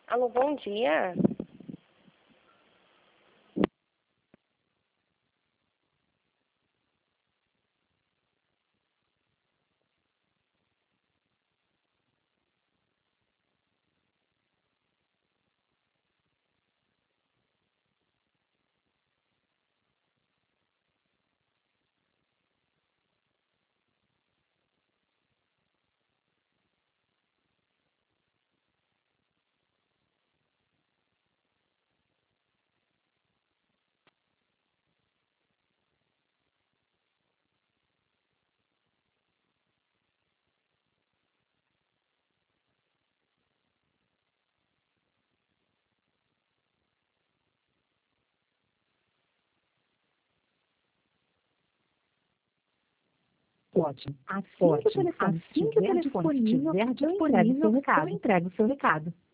Alô, bom dia. Ótimo. Assim que o telefone estiver disponível, eu entrego o seu recado.